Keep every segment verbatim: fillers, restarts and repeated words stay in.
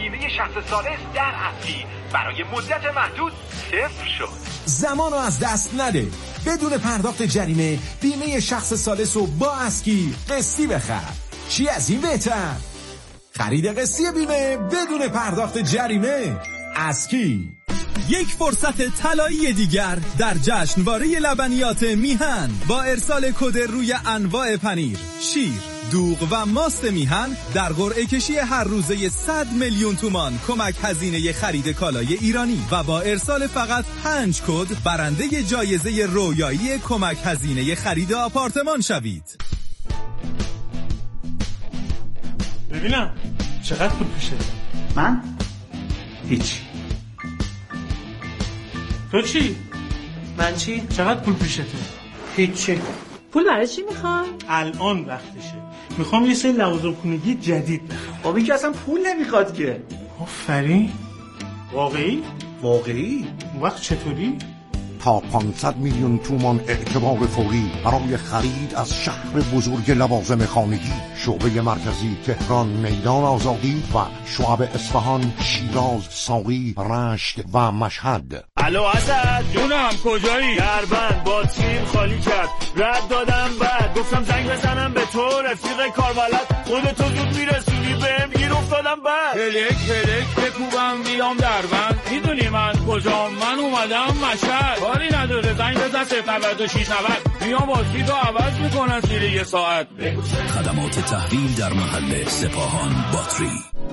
بیمه شخص ثالث در اسکی برای مدت محدود صفر شد. زمانو از دست نده. بدون پرداخت جریمه بیمه شخص ثالث رو با اسکی قسطی بخر. چی از این بهتر؟ خرید قسطی بیمه بدون پرداخت جریمه. اسکی. یک فرصت طلایی دیگر در جشنواره لبنیات میهن با ارسال کد روی انواع پنیر، شیر، دوغ و ماست میهن در قرعه کشی هر روزه صد میلیون تومان کمک هزینه خرید کالای ایرانی و با ارسال فقط پنج کد برنده جایزه رویایی کمک هزینه خرید آپارتمان شوید. ببینم چقدر پول پیشه؟ من؟ هیچ. تو چی؟ من چی؟ چقدر پول پیشته؟ هیچی. پول برای چی میخوای؟ الان وقتشه. میخوام یه سری لوازم خونگی جدید بخرم. بابی که اصلا پول نمیخواد که. آفرین. واقعی؟ واقعی؟ وقت چطوری؟ تا پانصد میلیون تومان اعتبار فوری برای خرید از شهر بزرگ لوازم خانگی. شعبه مرکزی تهران، میدان آزادی و شعب اصفهان، شیراز، ساقی، رشت و مشهد. الو اسد جونم کجایی؟ دربند باتریم خالی کرد رد دادم بعد گفتم زنگ بزنم به تو رفیق کارولد خودتو زود میرسونی بهم گیر افتادم بعد هلک هلک بکوبم بیام دربند میدونی من کجام؟ من اومدم مشهد کاری نداره زنگ بزن صفر نود و شش نود میام باتری رو عوض میکنن زیر یه ساعت. خدمات تحویل در محل سپاهان باتری.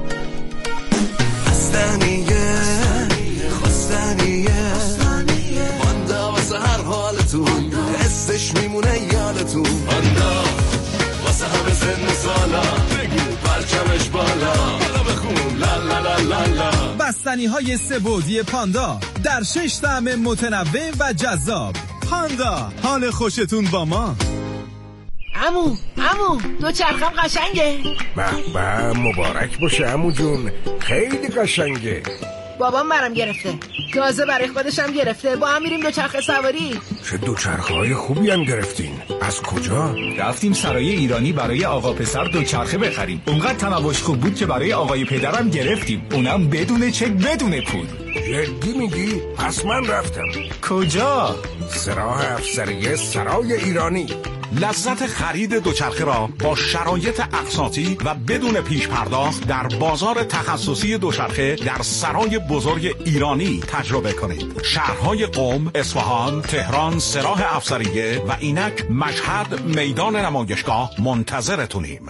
خستنیه خستنیه ماندا واسه هر حالتون حسش میمونه یادتون ماندا واسه همه سن و سالا بگو پرچمش بالا بالا بخون لا لا لا لا لا. بستنی های سه بعدی پاندا در شش طعم متنوع و جذاب. پاندا، حال خوشتون با ما. عمو عمو دو چرخم قشنگه. به به مبارک باشه عمو جون، خیلی قشنگه. بابام برام گرفته، تازه برای خودشم گرفته. با هم میریم دوچرخه سواری. چه دوچرخه‌های خوبی هم گرفتین. از کجا؟ رفتیم سرای ایرانی برای آقا پسر دوچرخه بخریم. اونقدر تنوعش خوب بود که برای آقای پدرم گرفتیم، اونم بدون چک بدون پول. جدی میگی؟ پس من رفتم. کجا؟ سراح افسریه سرای ایرانی. لذت خرید دوچرخه را با شرایط اقساطی و بدون پیش پرداخت در بازار تخصصی دوچرخه در سرای بزرگ ایرانی تجربه کنید. شهرهای قم، اصفهان، تهران، سراح افسریه و اینک مشهد میدان نمایشگاه منتظرتونیم.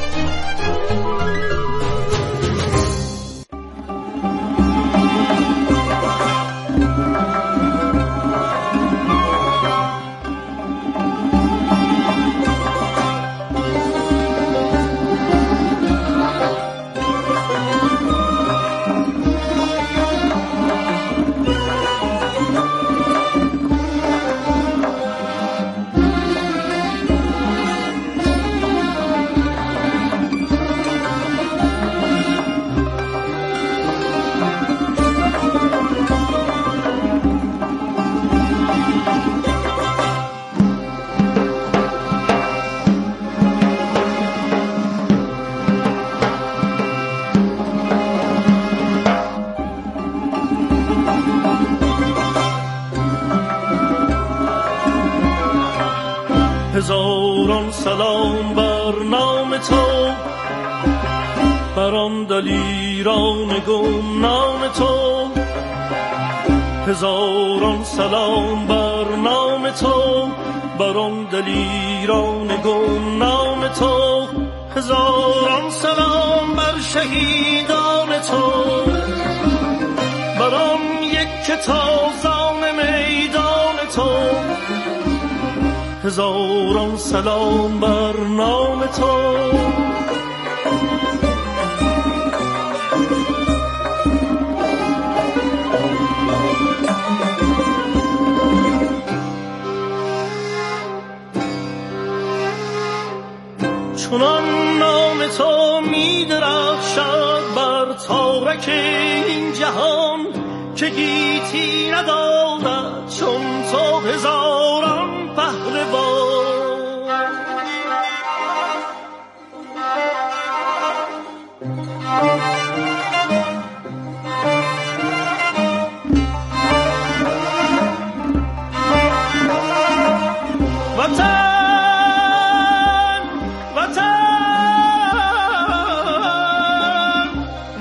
هزاران سلام بر نام تو، بر آن دلیران گمنام تو. هزاران سلام بر نام تو، بر آن دلیران گمنام تو. هزاران سلام بر شهیدان تو، بر آن یک که تازان میدان تو. هزاران سلام بر نام تو. چنان نام تو می درخشد بر تارک این جهان که گیتی ندارد چون تو هزاران پهلوان.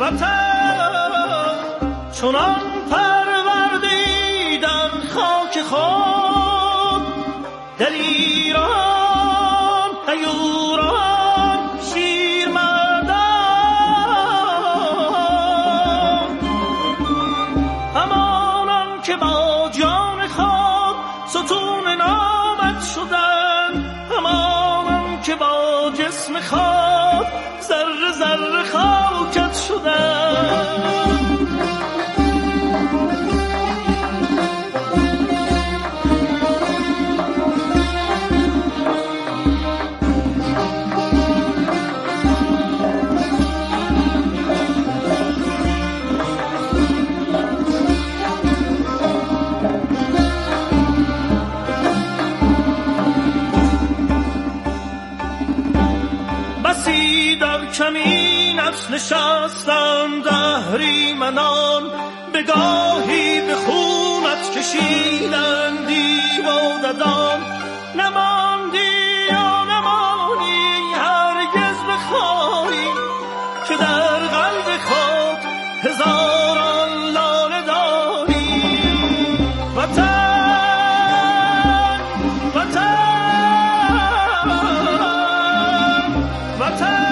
چنان پروردیدن خاک خود در ایران هیوران شیرمردان، همانان که با جان خود ستون نامت شدن، همانان که با جسم خود ذره ذره خاکت شدن. کمینت نشستند اهریمنان، به گاهی به خونت کشیدندی و ددان، نماندی و نمانی هرگز بخوانی که در قلب خود هزاران لاله داری. وطن وطن وطن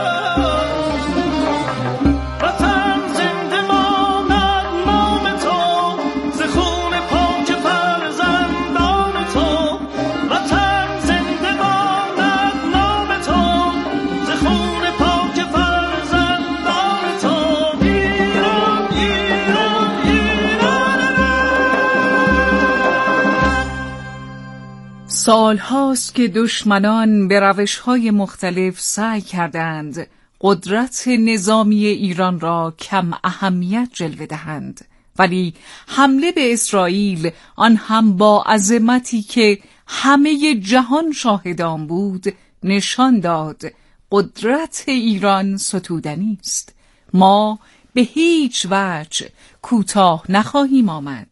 سال هاست که دشمنان به روش‌های مختلف سعی کردند قدرت نظامی ایران را کم اهمیت جلوه دهند، ولی حمله به اسرائیل، آن هم با عظمتی که همه جهان شاهدان بود، نشان داد قدرت ایران ستودنی است. ما به هیچ وجه کوتاه نخواهیم آمد.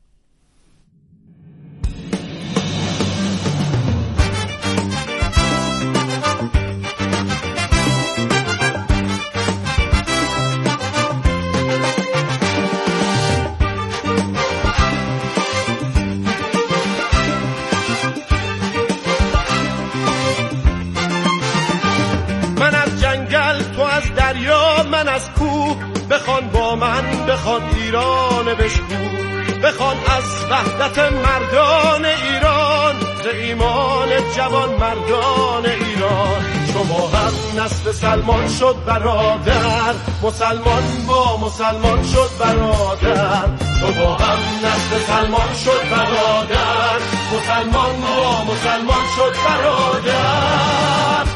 من از کوه بخوان با من، بخوان ایران بشکو، بخوان از وحدت مردان ایران، ز ایمان جوان مردان ایران. شما هم نسل سلمان شد برادر، مسلمان با مسلمان شد برادر. شما هم نسل سلمان شد برادر، مسلمان با مسلمان شد برادر.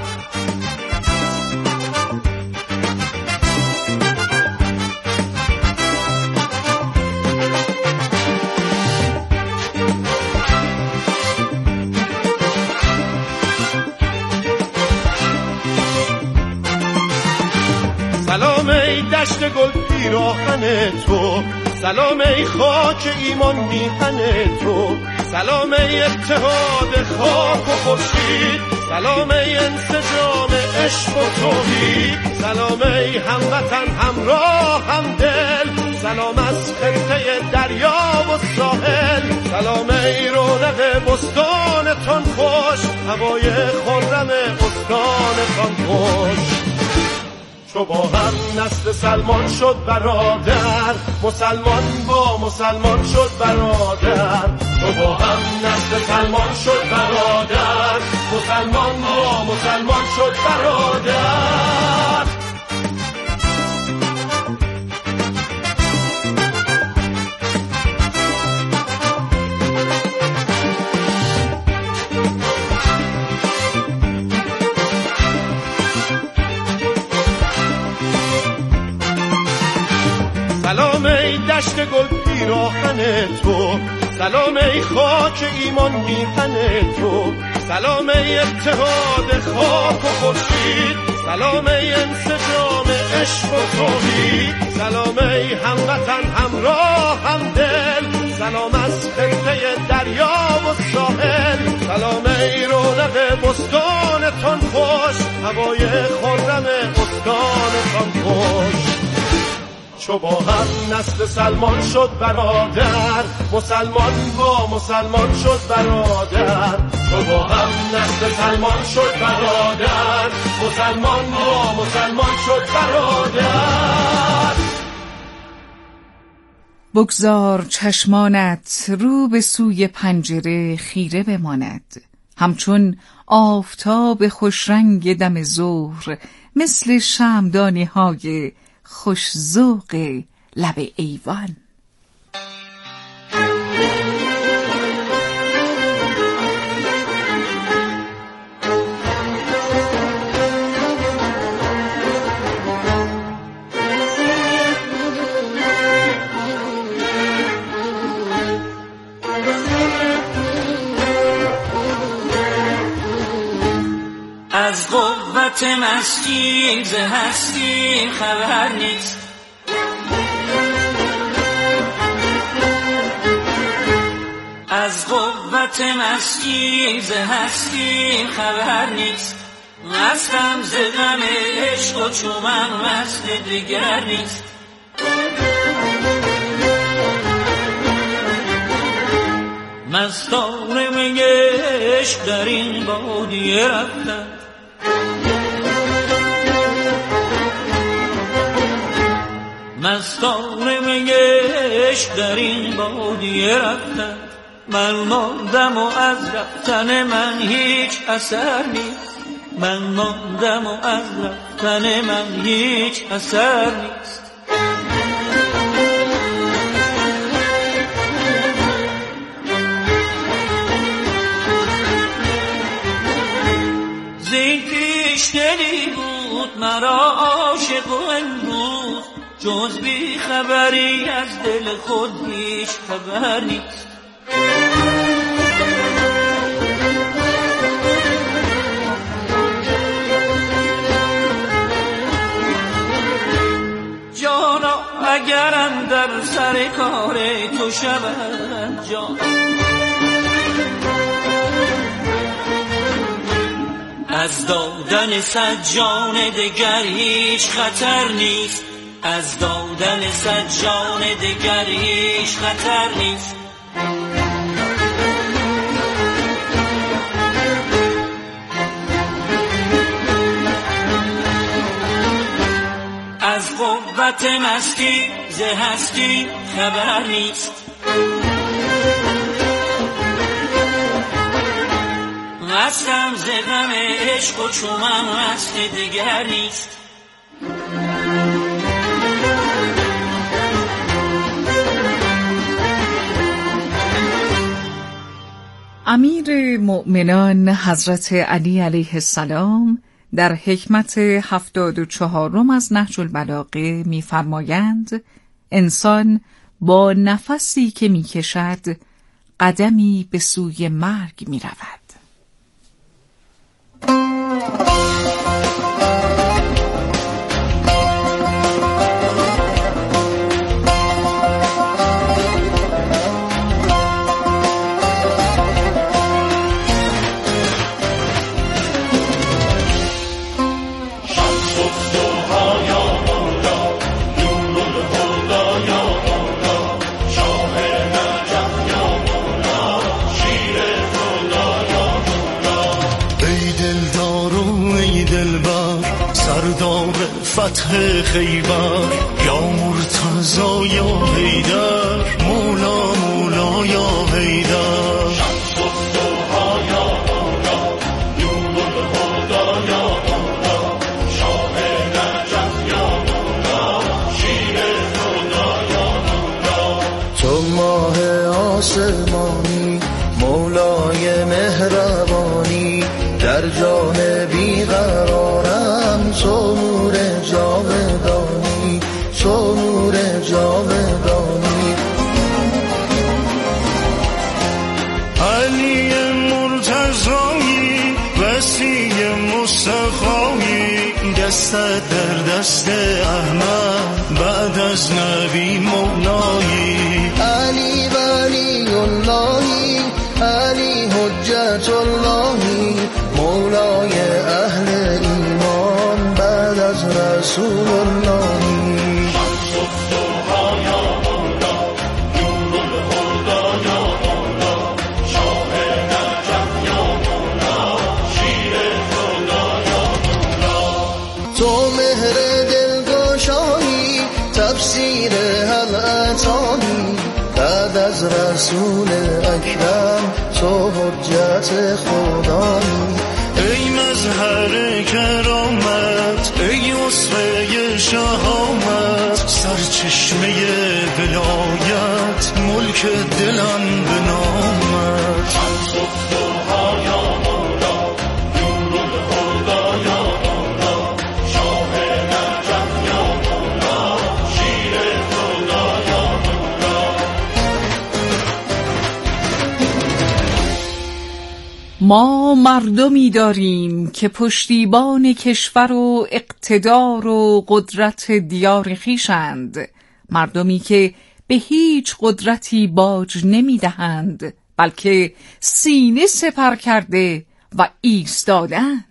سلام ای دشت گل پیراهن تو، سلام ای خاک ایمان میهن تو، سلام ای اتحاد خاک و خورشید، سلام ای انسجام عشق و توحید، سلام ای هموطن همراه همدل، سلام از خطه دریا و ساحل، سلام ای رونق بستانتان خوش، هوای خرم استانتان خوش. شما هم نسل سلمان شد برادر، مسلمان با مسلمان شد برادر. شما هم نسل سلمان شد برادر، مسلمان با مسلمان شد برادر. سلام ای دشت گل پیراهن تو، سلام ای خاک ایمان میهن تو، سلام ای اتحاد خاک و خورشید، سلام ای انسجام عشق و توحید، سلام ای هموطن همراه همدل، سلام از خطه دریا و ساحل، سلام ای رونق بستانتان خوش، هوای خرم استانتان خوش. چو با هم نسل سلمان شد برادر، مسلمان با مسلمان شد برادر. چو با هم نسل سلمان شد برادر، مسلمان با مسلمان شد برادر. بگذار چشمانت رو به سوی پنجره خیره بماند، همچون آفتاب خوشرنگ دم ظهر، مثل شمعدانی های خوش ذوق لب ایوان. از قوت مستی ز هستی خبر نیست، از قوت مستی ز هستی خبر نیست. مستم ز غم عشق و چو من مست دیگر نیست. مستان می عشق در این بادیه رفتند، مستان می عشق در این بادیه رفتند. من ماندم و از رفتن من هیچ اثر نیست، من ماندم و از رفتن من هیچ اثر نیست. زین پیش دلی بود مرا عاشق و امروز، جز بی خبری از دل خود هیچ خبر نیست. جانا اگرم در سر کار تو شود جان، از دادن صد جان دگر هیچ خطر نیست، از دادن صد جان دگر هیچ خطر نیست. از قوت مستی ز هستی خبر نیست، مستم ز غم عشق و چو من مست دیگر نیست. امیر مؤمنان حضرت علی علیه السلام در حکمت هفتاد و چهارم از نهج البلاغه می‌فرمایند انسان با نفسی که می‌کشد قدمی به سوی مرگ می‌رود. فتح خیبر یا مرتضی یا حیدر، مولا مولا یا حیدر. شمس الضحی یا مولا، نور الهدی یا مولا، شاه نجف یا مولا، شیر خدا یا مولا. تو ماه آسمانی مولای مهربانی، در جان بیقرارم تو نور جاودانی، تو نور جاودانی. علی مرتضایی وسیع مصطفایی، دستت در دست احمد بعد از نبی مولایی. علی ولی اللهی، علی حجت اللهی، مولای اهل ایمان بعد از رسول اللهی. تفسیر الاتانی بعد از رسول اکرم تو حجت خدایی. ای مظهر کرامت، ای اسوه شهامت، سرچشمه ولایت، ملک دلم به نامت. ما مردمی داریم که پشتیبان کشور و اقتدار و قدرت دیار خویشند، مردمی که به هیچ قدرتی باج نمیدهند بلکه سینه سپر کرده و ایستادند.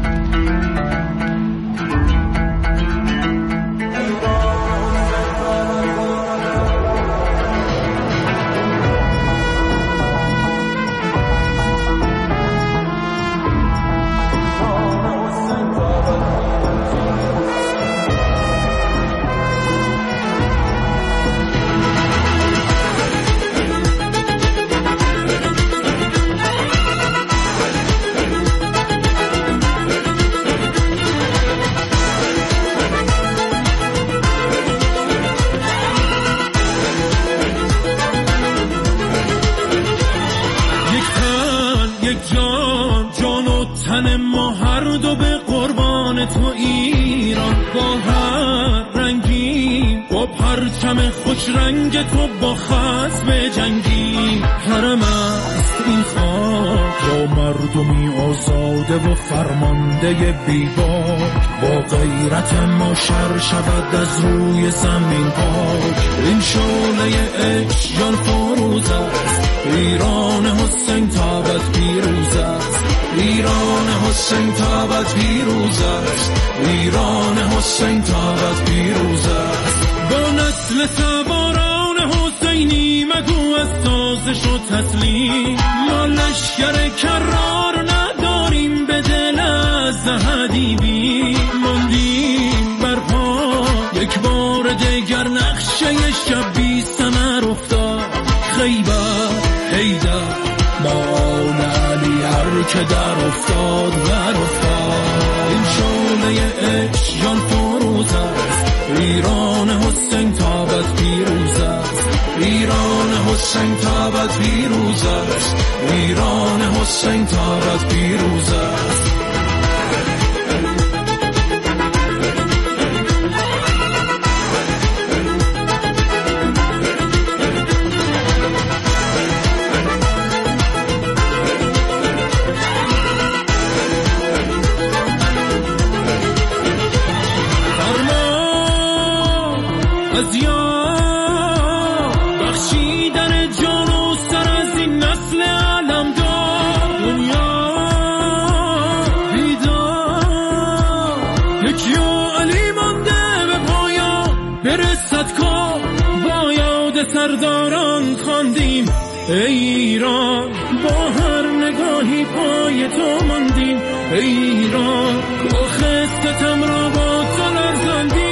پرچم خوش رنگ تو با خصم جنگی، حرم است این خاک با مردمی آزاده و فرمانده بیباک، با غیرت ما شر شود از روی زمین پاک. این شعله عشق جان فروز است، ایران حسین تابت پیروز است، ایران حسین تابت پیروز است، ایران حسین تابت پیروز است. با نسل سواران حسینی مگو از سازش و تسلیم، ما لشکر کرار نداریم به دل از حدیبی، ماندیم برپا یک بار دیگر نقشه شب بی ثمر افتاد، خیبر حیدر مال علی هر که در افتاد بر افتاد. این شعله عشق جان فروز است، ایران حسین تابت پیروز است، ایران حسین تابت پیروز است، ایران حسین تابت پیروز است. از یار بخشیدن جان و سر از این نسل علمدار، دنیا بیدار یکیا علی مانده به پایان، برسد کار با یاد سرداران خواندیم ای ایران، با هر نگاهی پای تو ماندیم ای ایران، کاخ ستم را با تو لرزاندیم.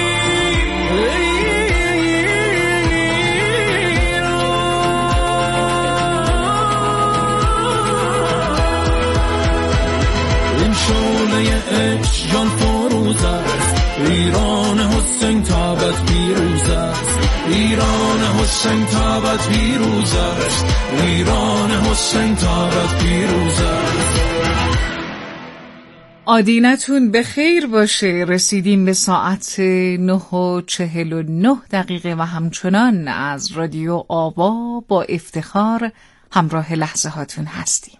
شعله عشق جان فروز است، ایران حسین تابت پیروز است، ایران حسین تابت پیروز است، ایران حسین تابت پیروز است. آدینتون به خیر باشه. رسیدیم به ساعت نه و چهل و نه دقیقه و همچنان از رادیو آوا با افتخار همراه لحظه هاتون هستیم.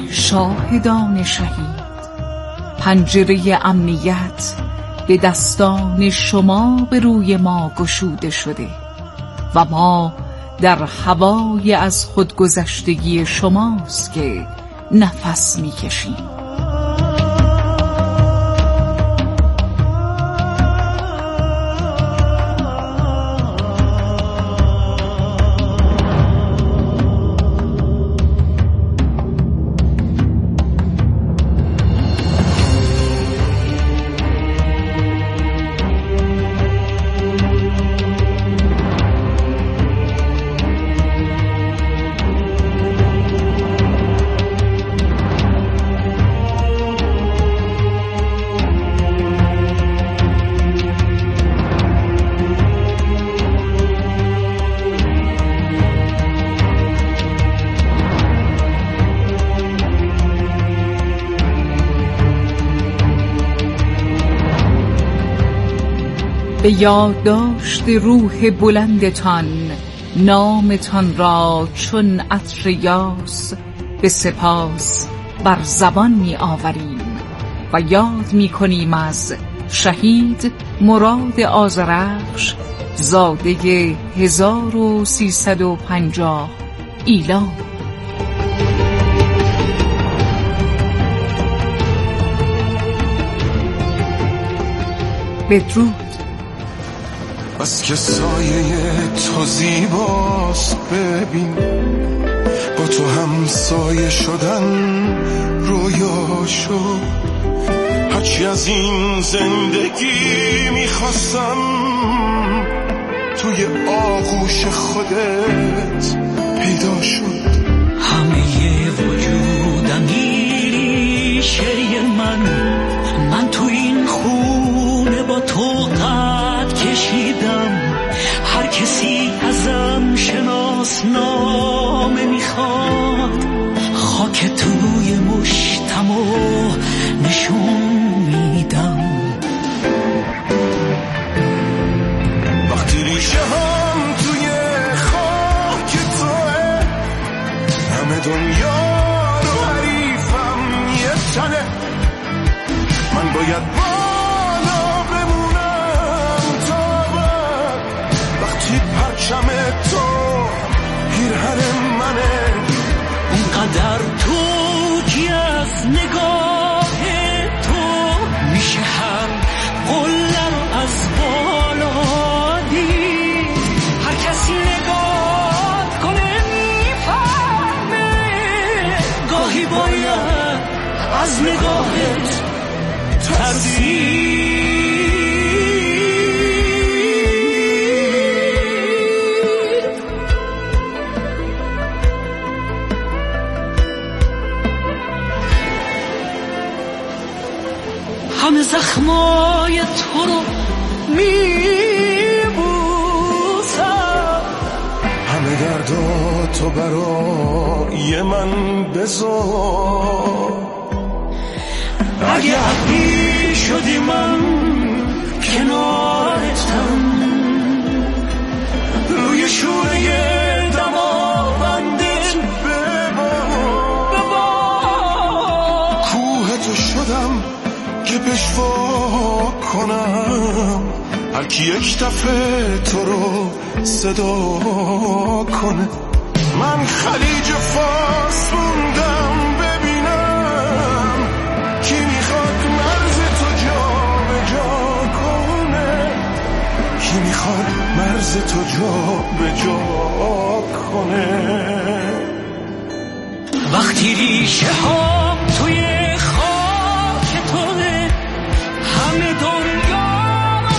شاهدان شهید، پنجره امنیت به دستان شما به روی ما گشوده شده و ما در هوای از خودگذشتگی شماست که نفس می‌کشیم. به یادداشت روح بلندتان نامتان را چون عطر یاس به سپاس بر زبان می آوریم و یاد می کنیم از شهید مراد آذرخش زاده هزار و سیصد و پنجاه ایلام. بدرود. بس که سایه تو زیباست ببین، با تو هم سایه شدن رویا شد. هرچی از این زندگی میخواستم توی آغوش خودت پیدا شد. همه وجودمی شری من، من تو این خونه با تو قد کشیدم. هر کسی ازم شناسنامه میخواد، خاک توی مشتمو نشون میدم. وقتی ریشه هم توی خاک توه، همه دنیا رو حریفم یه تنه. من باید بالا بمونم تا بعد، وقتی پرچم تو پیرهن منه. اونقدر تو کی از نگاه تو میشه هر قله رو از بالا دید. هر کسی نگاه کنه میفهمه، گاهی باید از نگاهت ترسید. همه زخمای تو رو میبوسم، همه دردا تو برای من بذار. اگه عقلی شدی من کنارتم، روی شوره دماوندت ببار. کوه تو شدم که پشوا کنم، هر کی یک دفعه تو رو صدا کنه. من خلیج فارس موندم ببینم کی میخواد مرز تو جا به جا کنه، کی میخواد مرز تو جا به جا کنه. وقتی ریشه ها توی خاک توه، همه دنیا رو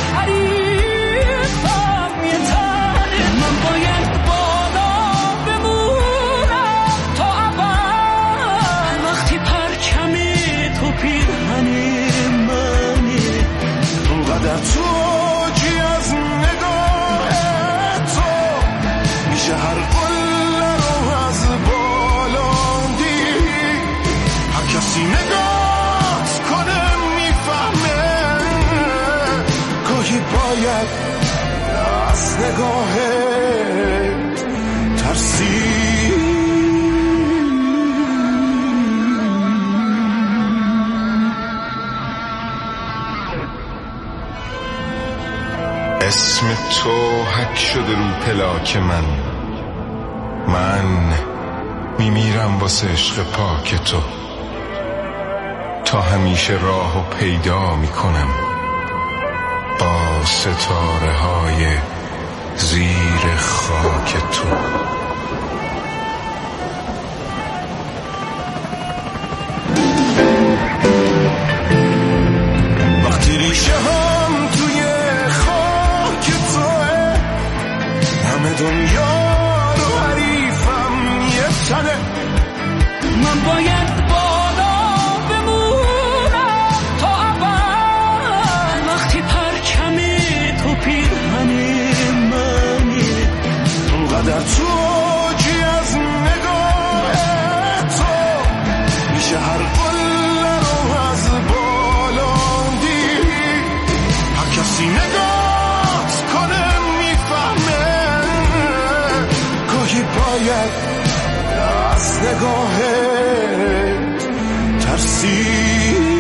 حریفم یه تنه. من باید بالا بمونم تا ابد، وقتی پرچم تو پیرهن منه. اونقدر تو جی از نگاه تو میشه هر قله رو از بالا دید. هر کسی نگاه کنه میفهمه، گاهی باید از نگاهت ترسید. اسم تو حک شده رو پلاک من، من میمیرم واسه عشق پاک تو، تا همیشه راهو پیدا میکنم با ستاره های زیر خاک تو. وقتی ریشه هم توی خاک توه، همه دنیا رو حریفم یه تنه، من باید بالا بمونم تا اول، وقتی پرچم تو پیرهن منی، اونقدر تو جی از نگاه تو میشه هر قله رو از بالا دید، هر کسی نگاه کنه میفهمه گاهی باید از نگاهت ترسید.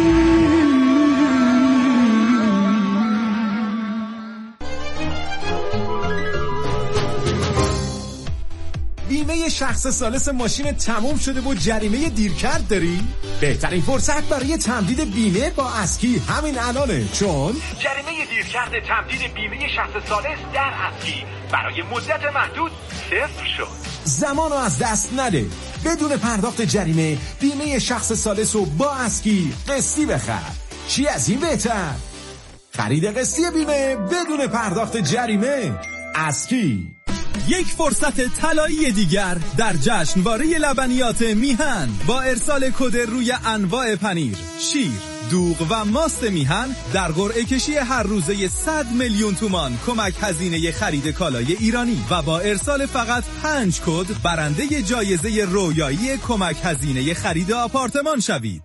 بیمه شخص ثالث ماشین تموم شده و جریمه دیرکرد داری؟ بهترین فرصت برای تمدید بیمه با اسکی همین الانه، چون جریمه دیرکرد تمدید بیمه شخص ثالث در اسکی برای مدت محدود صفر شد. زمانو از دست نده. بدون پرداخت جریمه بیمه شخص ثالث رو با اسکی قسطی بخر. چی از این بهتر؟ خرید قسطی بیمه بدون پرداخت جریمه. اسکی. یک فرصت طلایی دیگر در جشنواره لبنیات میهن با ارسال کد روی انواع پنیر، شیر، دوغ و ماست میهن در قرعه کشی هر روزه صد میلیون تومان کمک هزینه خرید کالای ایرانی و با ارسال فقط پنج کد برنده جایزه رویایی کمک هزینه خرید آپارتمان شوید.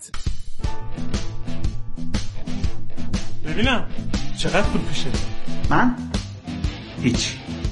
ببینم چقدر پول پیشه؟ من؟ هیچ.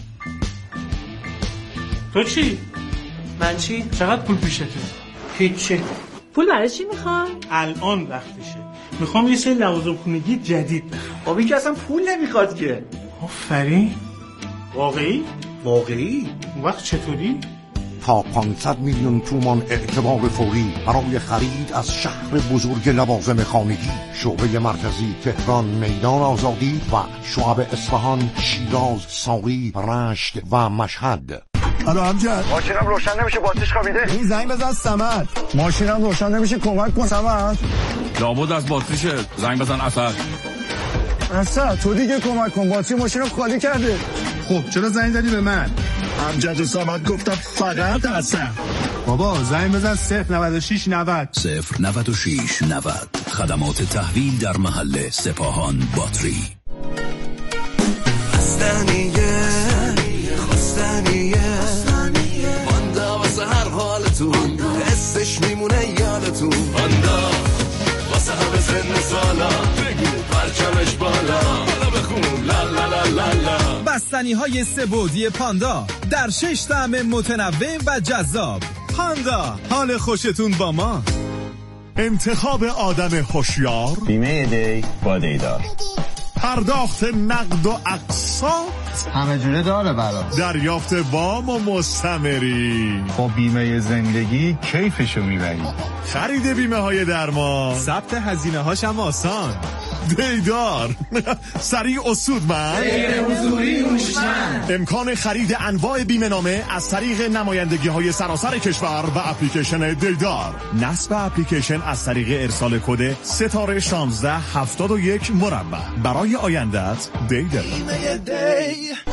تو چی؟ من چی؟ چقدر پول پیشته؟ هیچی. پول برای چی میخوای؟ الان وقتشه. میخوام یه سری لوازم خونگی جدید بخرم. خب این که اصلا پول نمیخواد که. آفرین. واقعی؟ واقعی؟ اون وقت چطوری؟ تا پانصد میلیون تومان اعتبار فوری برای خرید از شهر بزرگ لوازم خانگی، شعبه مرکزی تهران میدان آزادی و شعب اصفهان، شیراز، ساقی، رشت و مشهد. الو امجد، ماشینم روشن نمیشه، باتریش خوابیده. این زنگ بزن صمد. ماشینم روشن نمیشه، کمک کن صمد. لابد از باتریشه، زنگ بزن اسد. اسد تو دیگه کمک کن، باتری ماشینم خالی کرده. خب چرا زنگ زدی به من؟ امجد و صمد گفتم فقط اسد. بابا زنگ بزن صفر نود و شش نود صفر نود و شش نود. خدمات تحویل در محل سپاهان باتری. خستنیه خستنیه ماندا واسه هر حالتون، حسش میمونه یادتون. ماندا واسه همه سن سالا، بگو پرچمش بالا، بالا بخون لا لا لا لا لا. بستنی های سه بعدی پاندا در شش طعم متنوع و جذاب. پاندا، حال خوشتون با ما. انتخاب آدم هوشیار، بیمه دی با دیدار، پرداخت نقد و اقساط، همه جوره داره برا، دریافت وام و مستمری. با بیمه زندگی کیفشو میبری. خرید بیمه های درمان، ثبت هزینه هاش هم آسان. دیدار سریع و سودمند، غیر حضوری هوشمند. امکان خرید انواع بیمه نامه از طریق نمایندگی های سراسر کشور و اپلیکیشن دیدار. نصب اپلیکیشن از طریق ارسال کد ستاره شانزده هفتاد و یک مربع. برای آیندت دیدار. بیمه دی